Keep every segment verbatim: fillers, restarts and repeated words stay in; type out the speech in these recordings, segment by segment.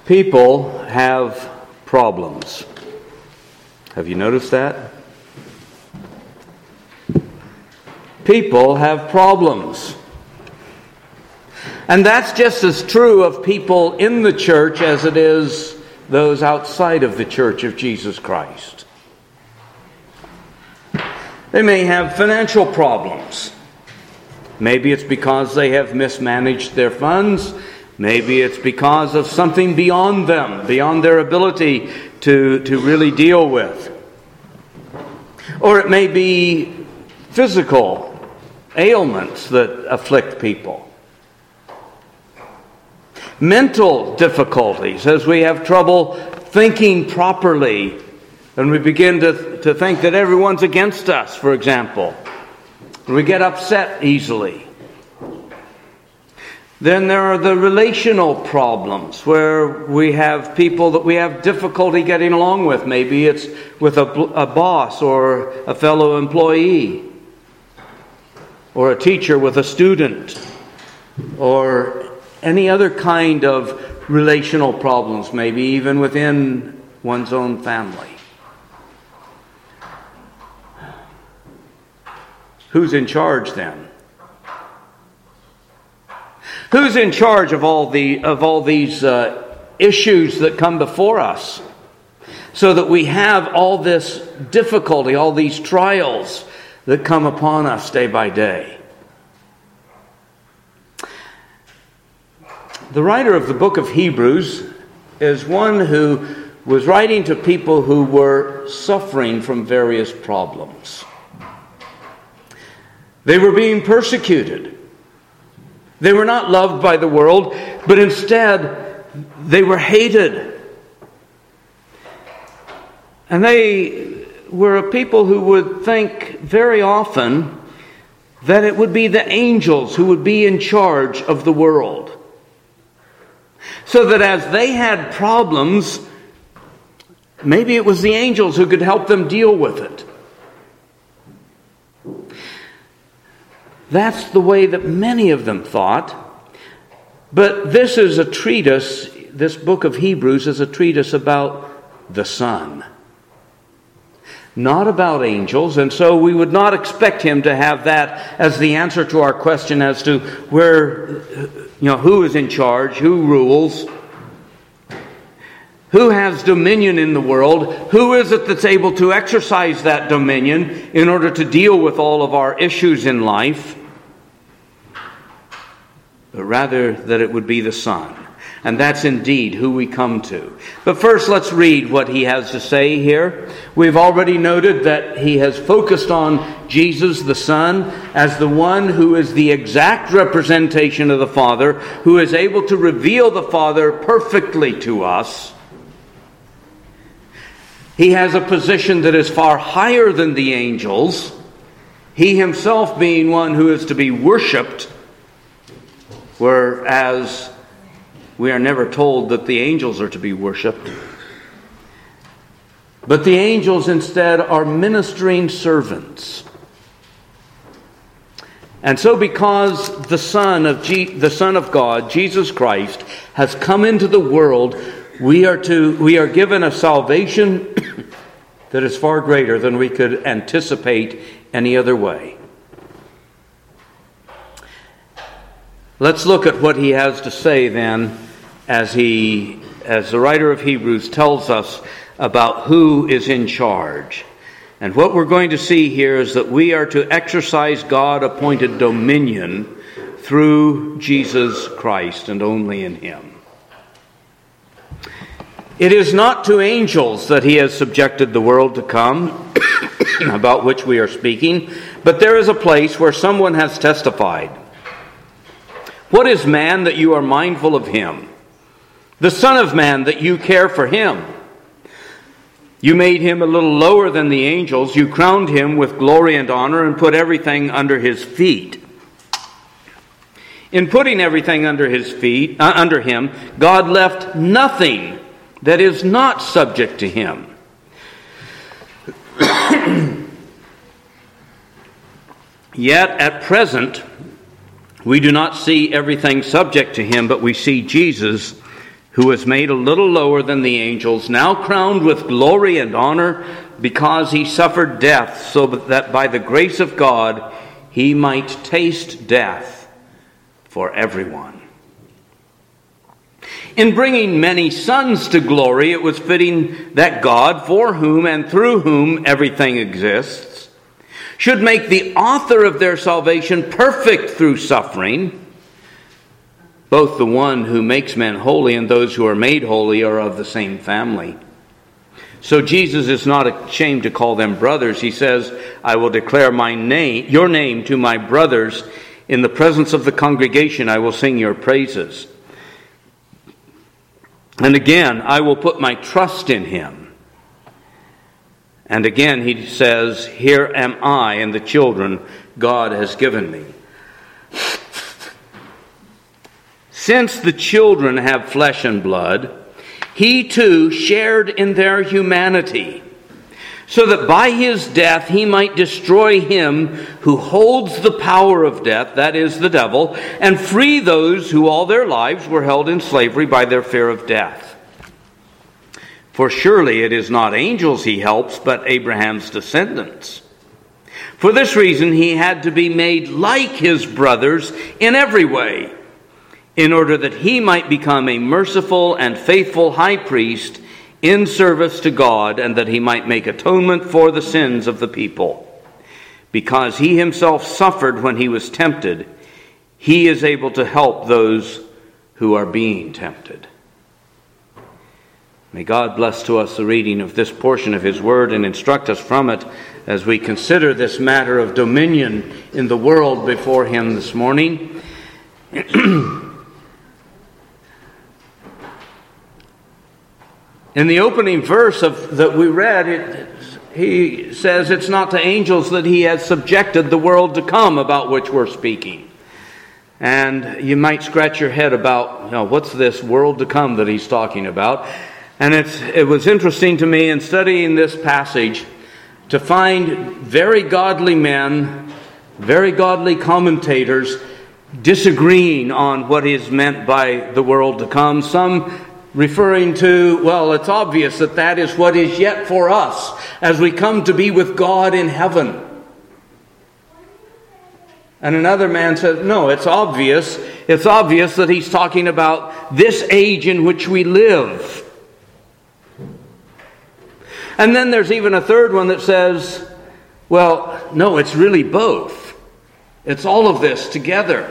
People have problems. Have you noticed that? People have problems. And that's just as true of people in the church as it is those outside of the church of Jesus Christ. They may have financial problems. Maybe it's because they have mismanaged their funds. Maybe it's because of something beyond them, beyond their ability to, to really deal with. Or it may be physical ailments that afflict people. Mental difficulties, as we have trouble thinking properly, and we begin to, to think that everyone's against us, for example. We get upset easily. Then there are the relational problems where we have people that we have difficulty getting along with. Maybe it's with a, a boss or a fellow employee, or a teacher with a student, or any other kind of relational problems, maybe even within one's own family. Who's in charge then? Who's in charge of all the of all these uh, issues that come before us, so that we have all this difficulty, all these trials that come upon us day by day? The writer of the book of Hebrews is one who was writing to people who were suffering from various problems. They were being persecuted. They were not loved by the world, but instead they were hated. And they were a people who would think very often that it would be the angels who would be in charge of the world. So that as they had problems, maybe it was the angels who could help them deal with it. That's the way that many of them thought. But this is a treatise, this book of Hebrews is a treatise about the Son, not about angels. And so we would not expect him to have that as the answer to our question as to where, you know, who is in charge, who rules, who has dominion in the world, who is it that's able to exercise that dominion in order to deal with all of our issues in life. But rather that it would be the Son. And that's indeed who we come to. But first, let's read what he has to say here. We've already noted that he has focused on Jesus, the Son, as the one who is the exact representation of the Father, who is able to reveal the Father perfectly to us. He has a position that is far higher than the angels, he himself being one who is to be worshipped, whereas we are never told that the angels are to be worshipped. But the angels instead are ministering servants. And so because the Son of Je- the Son of God, Jesus Christ, has come into the world, we are to we are given a salvation that is far greater than we could anticipate any other way. Let's look at what he has to say then, as he, as the writer of Hebrews tells us about who is in charge. And what we're going to see here is that we are to exercise God-appointed dominion through Jesus Christ and only in him. It is not to angels that he has subjected the world to come, about which we are speaking, but there is a place where someone has testified. What is man that you are mindful of him? The Son of Man that you care for him? You made him a little lower than the angels. You crowned him with glory and honor and put everything under his feet. In putting everything under his feet, uh, under him, God left nothing that is not subject to him. Yet at present we do not see everything subject to him, but we see Jesus, who was made a little lower than the angels, now crowned with glory and honor, because he suffered death, so that by the grace of God he might taste death for everyone. In bringing many sons to glory, it was fitting that God, for whom and through whom everything exists, should make the author of their salvation perfect through suffering. Both the one who makes men holy and those who are made holy are of the same family. So Jesus is not ashamed to call them brothers. He says, I will declare my name, your name to my brothers. In the presence of the congregation I will sing your praises. And again, I will put my trust in him. And again he says, here am I and the children God has given me. Since the children have flesh and blood, he too shared in their humanity, so that by his death he might destroy him who holds the power of death, that is, the devil, and free those who all their lives were held in slavery by their fear of death. For surely it is not angels he helps, but Abraham's descendants. For this reason he had to be made like his brothers in every way, in order that he might become a merciful and faithful high priest in service to God, and that he might make atonement for the sins of the people. Because he himself suffered when he was tempted, he is able to help those who are being tempted. May God bless to us the reading of this portion of his word and instruct us from it as we consider this matter of dominion in the world before him this morning. In the opening verse of that we read, it, he says it's not to angels that he has subjected the world to come about which we're speaking. And you might scratch your head about, you know, what's this world to come that he's talking about? And it's it was interesting to me in studying this passage to find very godly men, very godly commentators disagreeing on what is meant by the world to come. Some referring to, well, it's obvious that that is what is yet for us as we come to be with God in heaven. And another man says, no, it's obvious. It's obvious that he's talking about this age in which we live. And then there's even a third one that says, well, no, it's really both. It's all of this together.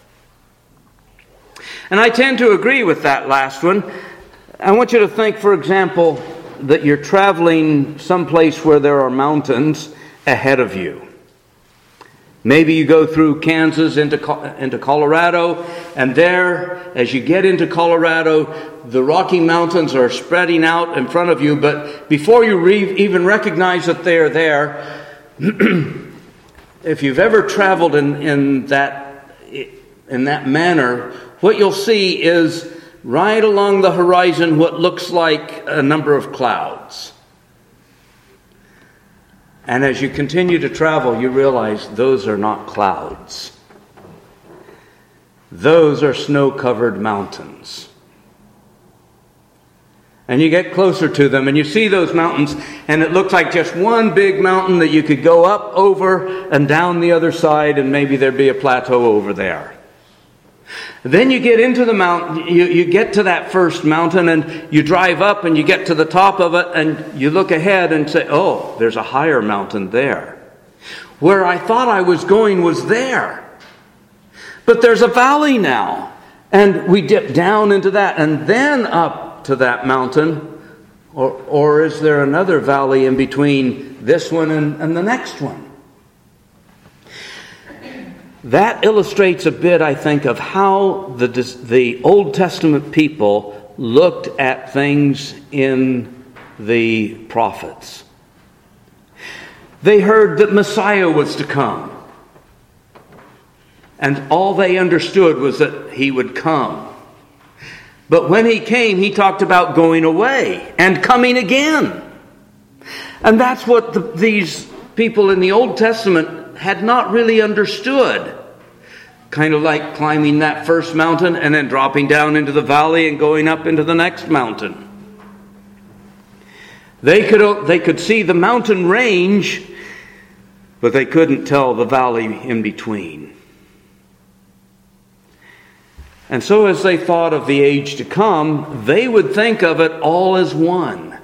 And I tend to agree with that last one. I want you to think, for example, that you're traveling someplace where there are mountains ahead of you. Maybe you go through Kansas into, into Colorado, and there, as you get into Colorado, the Rocky Mountains are spreading out in front of you, but before you re- even recognize that they're there, if you've ever traveled in, in that in that manner, what you'll see is right along the horizon what looks like a number of clouds. And as you continue to travel, you realize those are not clouds. Those are snow-covered mountains. And you get closer to them and you see those mountains, and it looks like just one big mountain that you could go up, over, and down the other side, and maybe there'd be a plateau over there. Then you get into the mountain, you, you get to that first mountain, and you drive up and you get to the top of it, and you look ahead and say, oh, there's a higher mountain there. Where I thought I was going was there. But there's a valley now. And we dip down into that and then up to that mountain. Or, or is there another valley in between this one and, and the next one? That illustrates a bit, I think, of how the, the Old Testament people looked at things in the prophets. They heard that Messiah was to come. And all they understood was that he would come. But when he came, he talked about going away and coming again. And that's what the, these people in the Old Testament had not really understood. kind of like climbing that first mountain and then dropping down into the valley and going up into the next mountain. They could, they could see the mountain range, but they couldn't tell the valley in between. And so as they thought of the age to come, they would think of it all as one.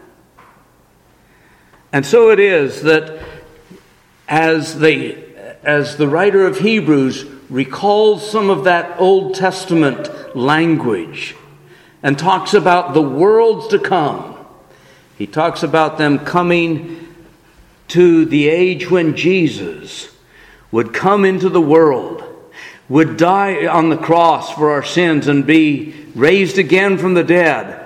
And so it is that as they, as the writer of Hebrews recalls some of that Old Testament language and talks about the worlds to come, he talks about them coming to the age when Jesus would come into the world, would die on the cross for our sins and be raised again from the dead.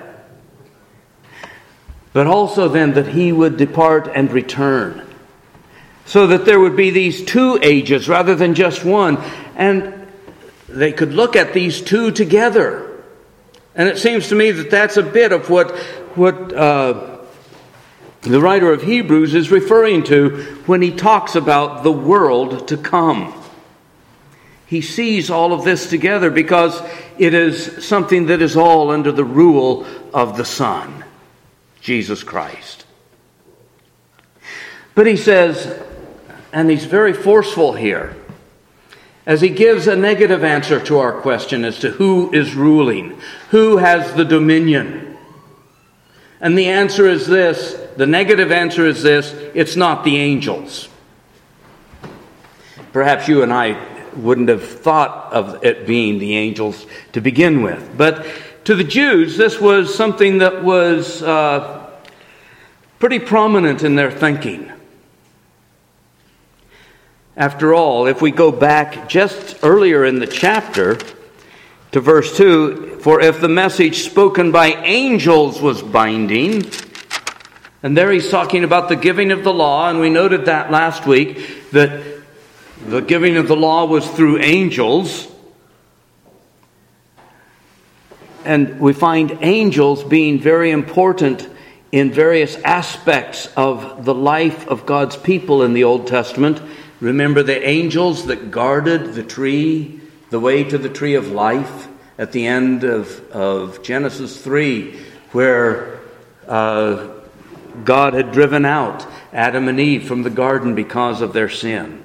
But also then that he would depart and return. So that there would be these two ages rather than just one. And they could look at these two together. And it seems to me that that's a bit of what, what uh, the writer of Hebrews is referring to when he talks about the world to come. He sees all of this together because it is something that is all under the rule of the Son, Jesus Christ. But he says, and he's very forceful here, as he gives a negative answer to our question as to who is ruling, who has the dominion. And the answer is this, the negative answer is this, it's not the angels. Perhaps you and I wouldn't have thought of it being the angels to begin with. But to the Jews, this was something that was uh, pretty prominent in their thinking. After all, if we go back just earlier in the chapter to verse two, for if the message spoken by angels was binding, and there he's talking about the giving of the law, and we noted that last week, that the giving of the law was through angels. And we find angels being very important in various aspects of the life of God's people in the Old Testament. Remember the angels that guarded the tree, the way to the tree of life at the end of, of Genesis three, where uh, God had driven out Adam and Eve from the garden because of their sin.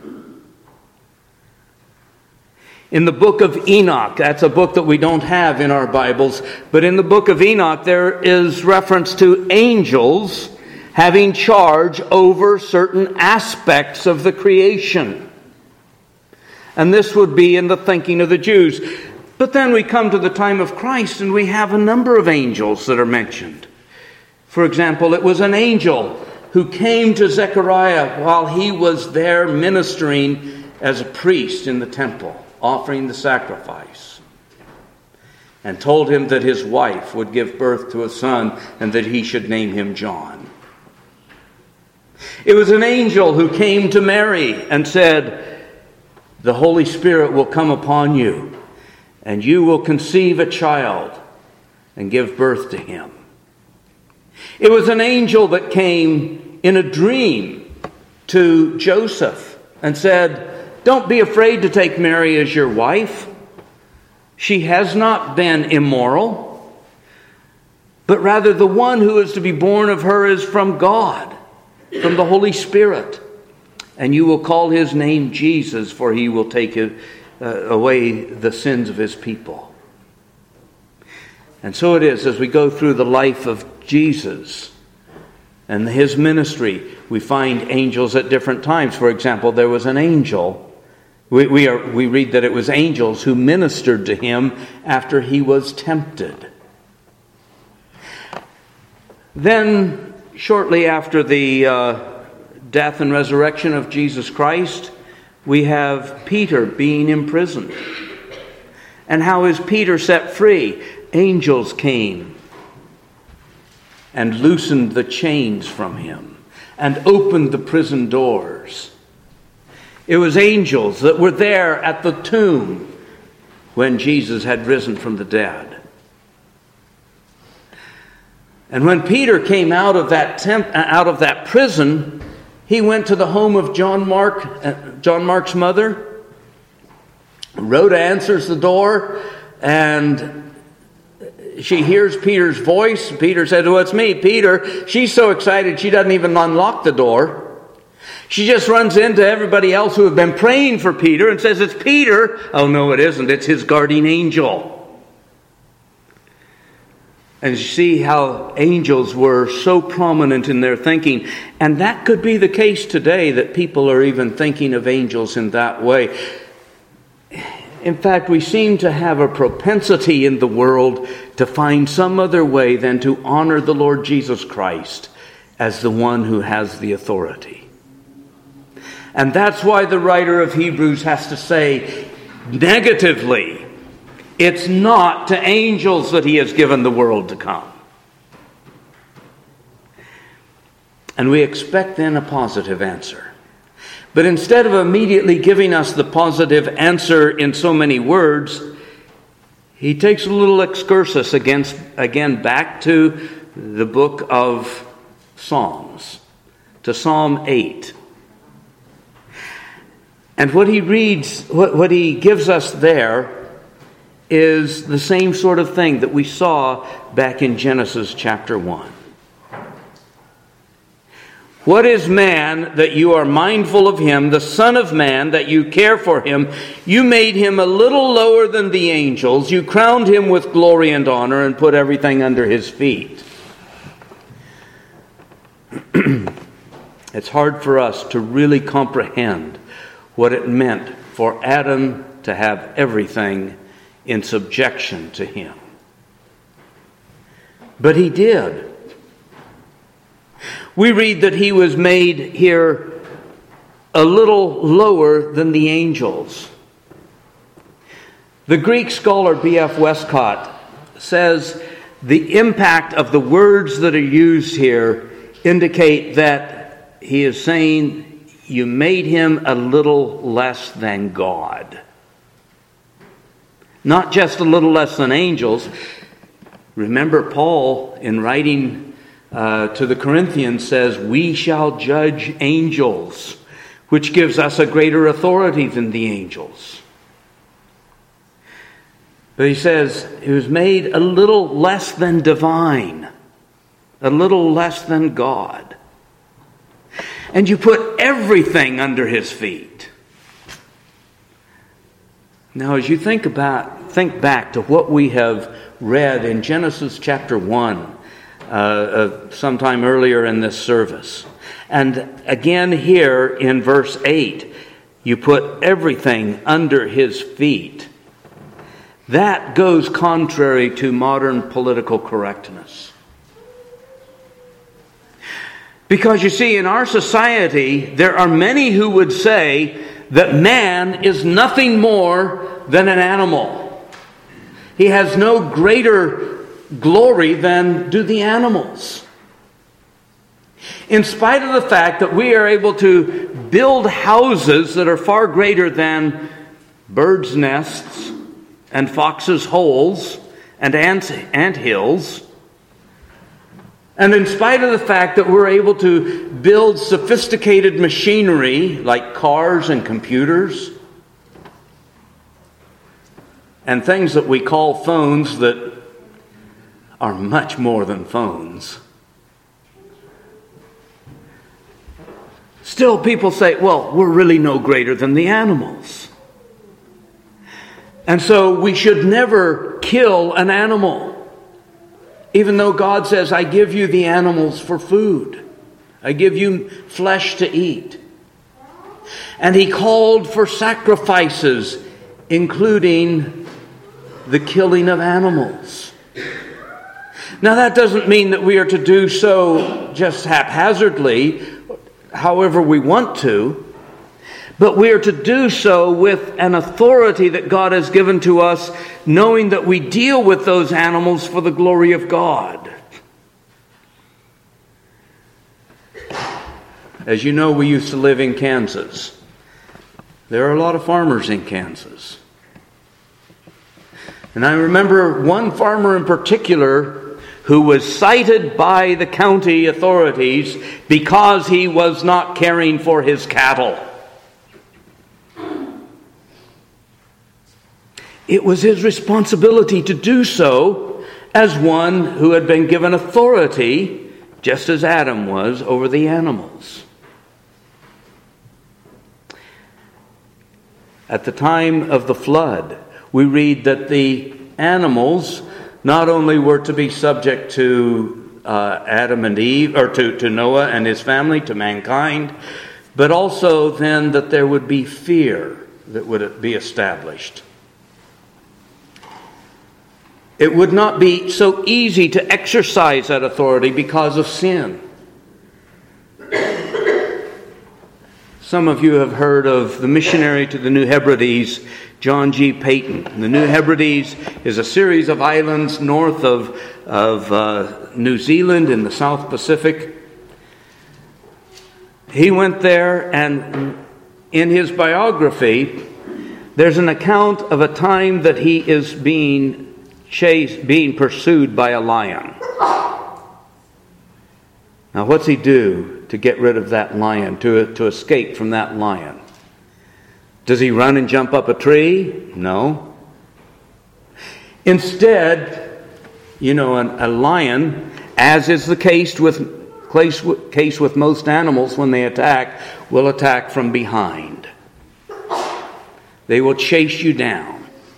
In the book of Enoch, that's a book that we don't have in our Bibles, but in the book of Enoch there is reference to angels having charge over certain aspects of the creation. And this would be in the thinking of the Jews. But then we come to the time of Christ and we have a number of angels that are mentioned. For example, it was an angel who came to Zechariah while he was there ministering as a priest in the temple, offering the sacrifice, and told him that his wife would give birth to a son and that he should name him John. It was an angel who came to Mary and said, the Holy Spirit will come upon you, and you will conceive a child and give birth to him. It was an angel that came in a dream to Joseph and said, don't be afraid to take Mary as your wife. She has not been immoral, but rather the one who is to be born of her is from God, from the Holy Spirit. And you will call his name Jesus, for he will take uh, away the sins of his people. And so it is, as we go through the life of Jesus and his ministry, we find angels at different times. For example, there was an angel We, we, are, we read that it was angels who ministered to him after he was tempted. Then, shortly after the uh, death and resurrection of Jesus Christ, we have Peter being imprisoned. And how is Peter set free? Angels came and loosened the chains from him and opened the prison doors. It was angels that were there at the tomb when Jesus had risen from the dead. And when Peter came out of that temp- out of that prison, he went to the home of John Mark, uh, John Mark's mother, Rhoda answers the door, and she hears Peter's voice. Peter said, "Well, it's me, Peter." She's so excited she doesn't even unlock the door. She just runs into everybody else who have been praying for Peter and says, "It's Peter." Oh, no, it isn't. It's his guardian angel. And you see how angels were so prominent in their thinking. And that could be the case today, that people are even thinking of angels in that way. In fact, we seem to have a propensity in the world to find some other way than to honor the Lord Jesus Christ as the one who has the authority. And that's why the writer of Hebrews has to say negatively, it's not to angels that he has given the world to come. And we expect then a positive answer. But instead of immediately giving us the positive answer in so many words, he takes a little excursus against, again back to the book of Psalms, to Psalm eight. And what he reads, what, what he gives us there is the same sort of thing that we saw back in Genesis chapter one. What is man that you are mindful of him, the Son of Man that you care for him? You made him a little lower than the angels. You crowned him with glory and honor and put everything under his feet. It's hard for us to really comprehend what it meant for Adam to have everything in subjection to him. But he did. We read that he was made here a little lower than the angels. The Greek scholar B F Westcott says the impact of the words that are used here indicate that he is saying you made him a little less than God. Not just a little less than angels. Remember, Paul, in writing uh, to the Corinthians, says, "We shall judge angels," which gives us a greater authority than the angels. But he says, he was made a little less than divine, a little less than God. And you put everything under his feet. Now, as you think about, think back to what we have read in Genesis chapter one, uh, uh, sometime earlier in this service, and again here in verse eight, you put everything under his feet. That goes contrary to modern political correctness. Because you see, in our society, there are many who would say that man is nothing more than an animal. He has no greater glory than do the animals. In spite of the fact that we are able to build houses that are far greater than birds' nests and foxes' holes and ant, ant hills, and in spite of the fact that we're able to build sophisticated machinery like cars and computers and things that we call phones that are much more than phones, still people say, well, we're really no greater than the animals. And so we should never kill an animal. Even though God says, I give you the animals for food. I give you flesh to eat. And he called for sacrifices, including the killing of animals. Now that doesn't mean that we are to do so just haphazardly, however we want to. But we are to do so with an authority that God has given to us, knowing that we deal with those animals for the glory of God. As you know, we used to live in Kansas. There are a lot of farmers in Kansas. And I remember one farmer in particular who was cited by the county authorities because he was not caring for his cattle. it was his responsibility to do so as one who had been given authority, just as Adam was, over the animals. At the time of the flood, we read that the animals not only were to be subject to uh, Adam and Eve, or to, to Noah and his family, to mankind, but also then that there would be fear that would be established. It would not be so easy to exercise that authority because of sin. Some of you have heard of the missionary to the New Hebrides, John G. Paton. The New Hebrides is a series of islands north of, of uh, New Zealand in the South Pacific. He went there, and in his biography, there's an account of a time that he is being chased, being pursued by a lion. Now, what's he do to get rid of that lion, to, to escape from that lion? Does he run and jump up a tree? No. Instead, you know, a, a lion, as is the case with case, case with most animals when they attack, will attack from behind. They will chase you down.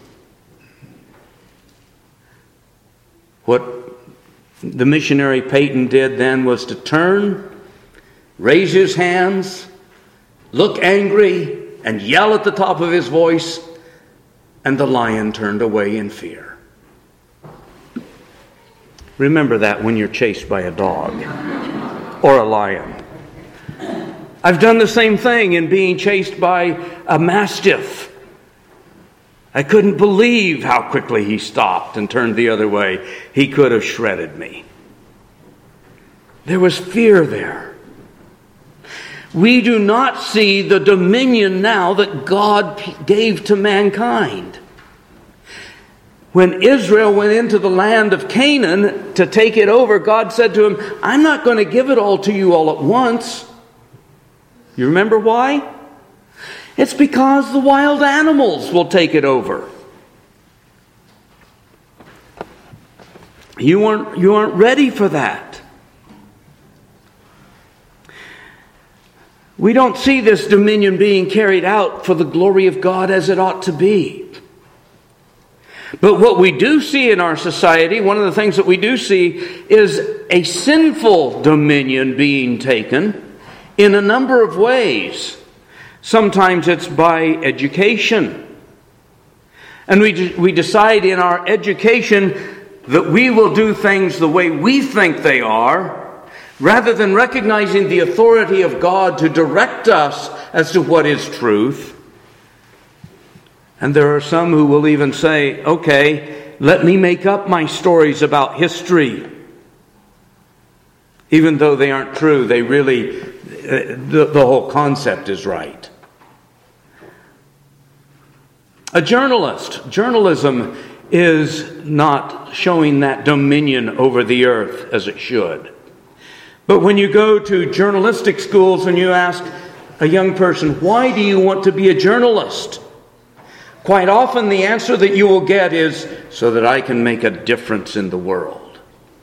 What the missionary Paton did then was to turn, raise his hands, look angry, and yell at the top of his voice, and the lion turned away in fear. Remember that when you're chased by a dog or a lion. I've done the same thing in being chased by a mastiff. I couldn't believe how quickly he stopped and turned the other way. He could have shredded me. There was fear there. We do not see the dominion now that God gave to mankind. When Israel went into the land of Canaan to take it over, God said to him, I'm not going to give it all to you all at once. You remember why? It's because the wild animals will take it over. You aren't, you aren't ready for that. We don't see this dominion being carried out for the glory of God as it ought to be. But what we do see in our society, one of the things that we do see is a sinful dominion being taken in a number of ways. Sometimes it's by education. And we, we decide in our education that we will do things the way we think they are, rather than recognizing the authority of God to direct us as to what is truth. And there are some who will even say, okay, let me make up my stories about history. Even though they aren't true, they really, the, the whole concept is right. A journalist, journalism is not showing that dominion over the earth as it should. But when you go to journalistic schools and you ask a young person, why do you want to be a journalist? Quite often the answer that you will get is, so that I can make a difference in the world.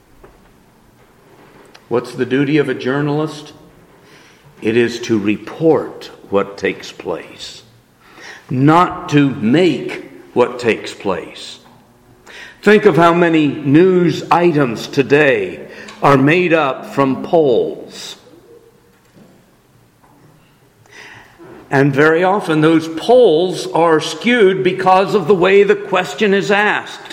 What's the duty of a journalist? It is to report what takes place, not to make what takes place. Think of how many news items today are made up from polls. And very often those polls are skewed because of the way the question is asked.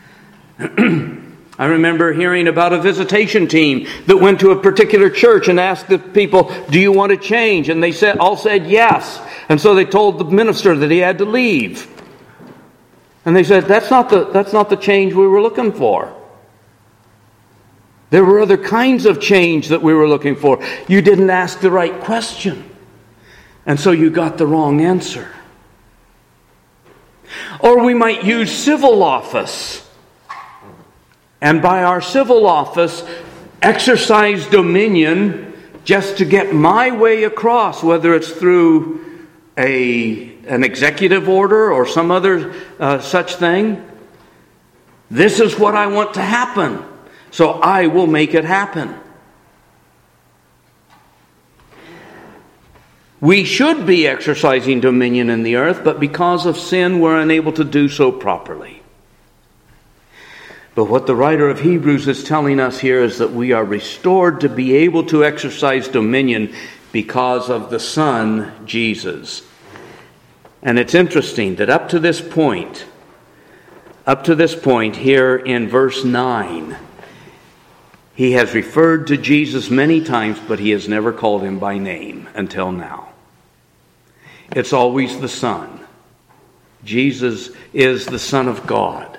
I remember hearing about a visitation team that went to a particular church and asked the people, do you want to change? And they said, all said yes. And so they told the minister that he had to leave. And they said, that's not the, that's not the change we were looking for. There were other kinds of change that we were looking for. You didn't ask the right question. And so you got the wrong answer. Or we might use civil office. And by our civil office, exercise dominion just to get my way across, whether it's through a an executive order or some other uh, such thing. This is what I want to happen, so I will make it happen. We should be exercising dominion in the earth, but because of sin, we're unable to do so properly. But what the writer of Hebrews is telling us here is that we are restored to be able to exercise dominion because of the Son, Jesus. And it's interesting that up to this point, up to this point here in verse nine, he has referred to Jesus many times, but he has never called him by name until now. It's always the Son. Jesus is the Son of God.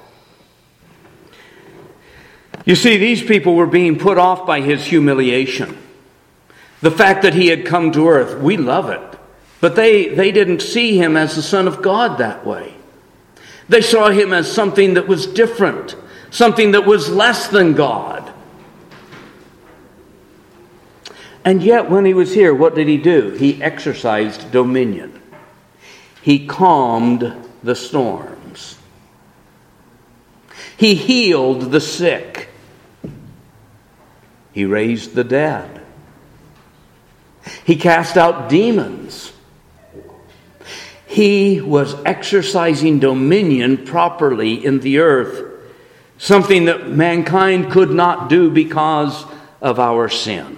You see, these people were being put off by his humiliation. The fact that he had come to earth, we love it. But they, they didn't see him as the Son of God that way. They saw him as something that was different, something that was less than God. And yet, when he was here, what did he do? He exercised dominion. He calmed the storms. He healed the sick. He raised the dead. He cast out demons. He was exercising dominion properly in the earth, something that mankind could not do because of our sin.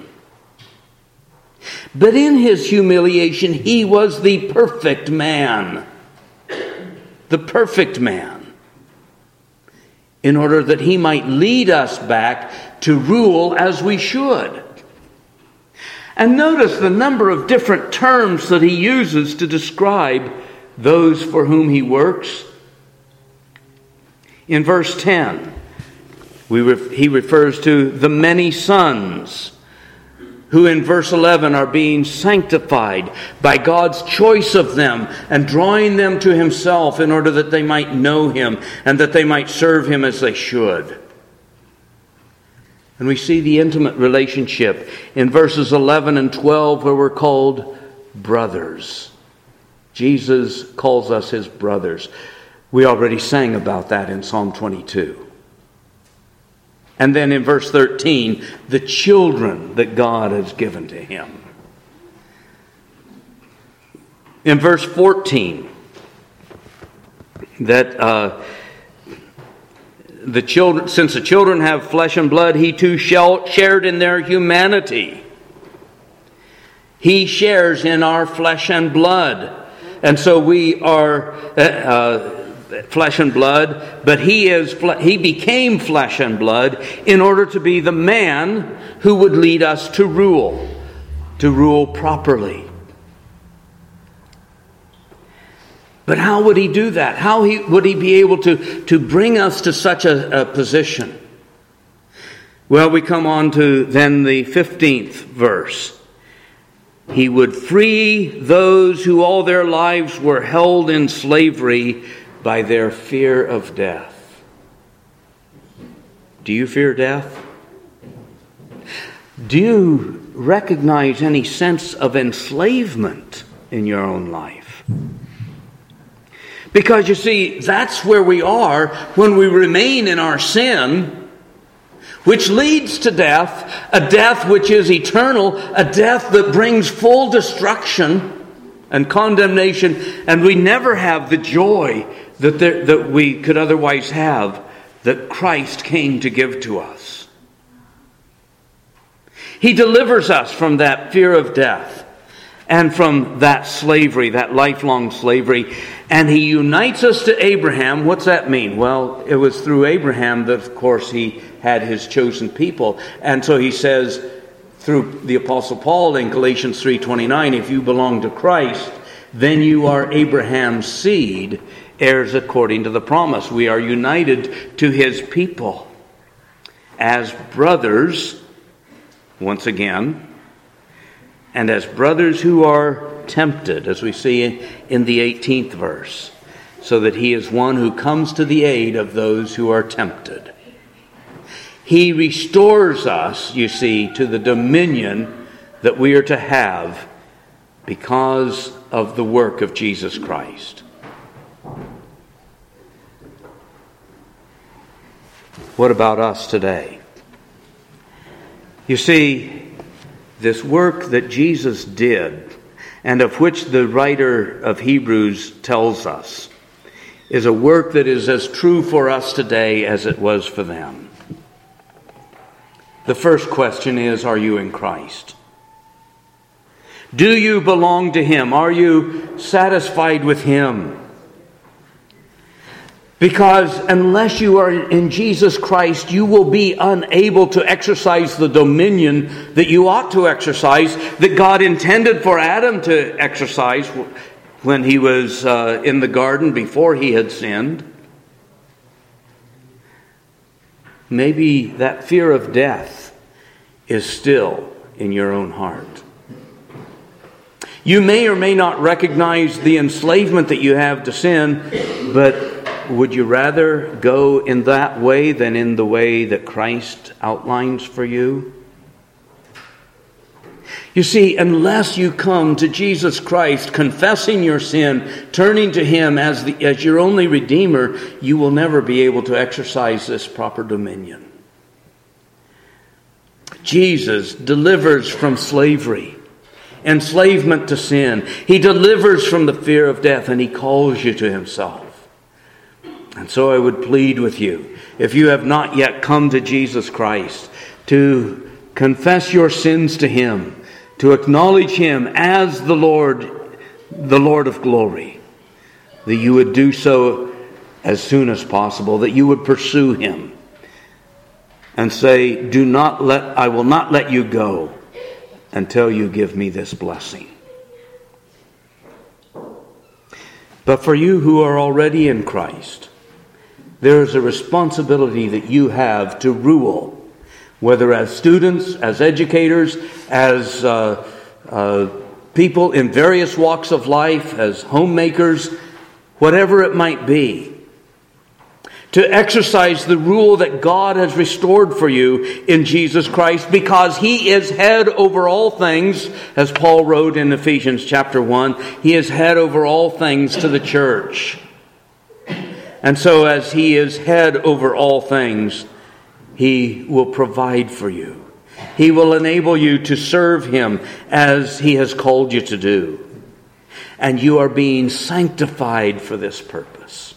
But in his humiliation, he was the perfect man. The perfect man. In order that he might lead us back to rule as we should. And notice the number of different terms that he uses to describe those for whom he works. In verse ten, we re- he refers to the many sons, who in verse eleven are being sanctified by God's choice of them and drawing them to himself in order that they might know him and that they might serve him as they should. And we see the intimate relationship in verses eleven and twelve where we're called brothers. Jesus calls us his brothers. We already sang about that in Psalm twenty-two. And then in verse thirteen, the children that God has given to him. In verse fourteen, that uh, the children, since the children have flesh and blood, he too shall, shared in their humanity. He shares in our flesh and blood. And so we are uh, uh, flesh and blood, but he is he became flesh and blood in order to be the man who would lead us to rule, to rule properly. But how would he do that? How he, would he be able to, to bring us to such a, a position? Well, we come on to then the fifteenth verse. He would free those who all their lives were held in slavery by their fear of death. Do you fear death? Do you recognize any sense of enslavement in your own life? Because you see, that's where we are when we remain in our sin, which leads to death, a death which is eternal, a death that brings full destruction and condemnation, and we never have the joy that there, that we could otherwise have that Christ came to give to us. He delivers us from that fear of death and from that slavery, that lifelong slavery, and he unites us to Abraham. What's that mean? Well, it was through Abraham that, of course, he had his chosen people. And so he says, through the Apostle Paul in Galatians three twenty-nine, if you belong to Christ, then you are Abraham's seed, heirs according to the promise. We are united to his people as brothers, once again, and as brothers who are tempted, as we see in the eighteenth verse, so that he is one who comes to the aid of those who are tempted. He restores us, you see, to the dominion that we are to have because of the work of Jesus Christ. What about us today? You see, this work that Jesus did, and of which the writer of Hebrews tells us, is a work that is as true for us today as it was for them. The first question is, are you in Christ? Do you belong to Him? Are you satisfied with Him? Because unless you are in Jesus Christ, you will be unable to exercise the dominion that you ought to exercise, that God intended for Adam to exercise when he was uh, in the garden before he had sinned. Maybe that fear of death is still in your own heart. You may or may not recognize the enslavement that you have to sin, but would you rather go in that way than in the way that Christ outlines for you? You see, unless you come to Jesus Christ, confessing your sin, turning to Him as the, as your only Redeemer, you will never be able to exercise this proper dominion. Jesus delivers from slavery, enslavement to sin. He delivers from the fear of death, and He calls you to Himself. And so I would plead with you, if you have not yet come to Jesus Christ, to confess your sins to Him, to acknowledge Him as the Lord, the Lord of glory, that you would do so as soon as possible, that you would pursue Him and say, "Do not let I will not let you go until you give me this blessing." But for you who are already in Christ, there is a responsibility that you have to rule, whether as students, as educators, as uh, uh, people in various walks of life, as homemakers, whatever it might be, to exercise the rule that God has restored for you in Jesus Christ, because He is head over all things, as Paul wrote in Ephesians chapter one. He is head over all things to the church. And so as He is head over all things, He will provide for you. He will enable you to serve Him as He has called you to do. And you are being sanctified for this purpose.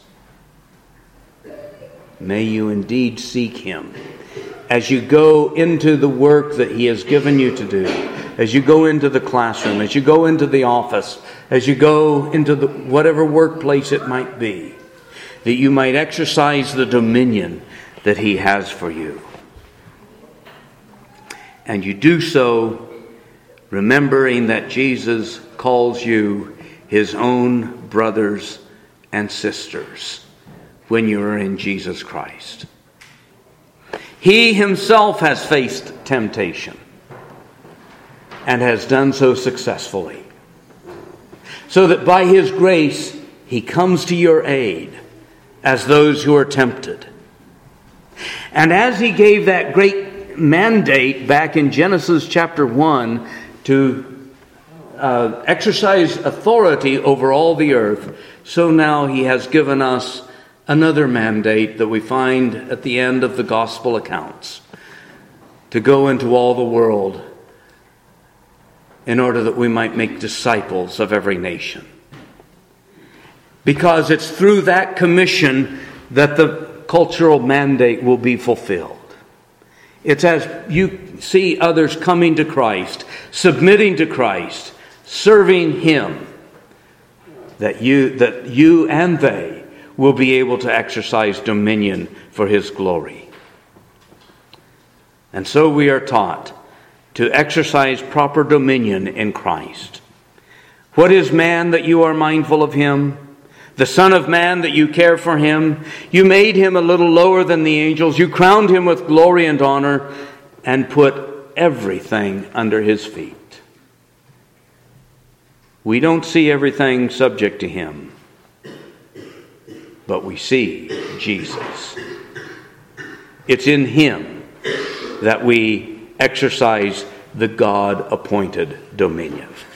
May you indeed seek Him as you go into the work that He has given you to do, as you go into the classroom, as you go into the office, as you go into the whatever workplace it might be, that you might exercise the dominion that He has for you. And you do so remembering that Jesus calls you His own brothers and sisters when you are in Jesus Christ. He Himself has faced temptation and has done so successfully, so that by His grace He comes to your aid as those who are tempted. And as He gave that great mandate back in Genesis chapter one to uh, exercise authority over all the earth, so now He has given us another mandate that we find at the end of the gospel accounts, to go into all the world in order that we might make disciples of every nation. Because it's through that commission that the cultural mandate will be fulfilled. It's as you see others coming to Christ, submitting to Christ, serving Him, that you, that you and they will be able to exercise dominion for His glory. And so we are taught to exercise proper dominion in Christ. What is man that you are mindful of him? The Son of Man that you care for him? You made him a little lower than the angels. You crowned him with glory and honor and put everything under his feet. We don't see everything subject to him, but we see Jesus. It's in him that we exercise the God-appointed dominion.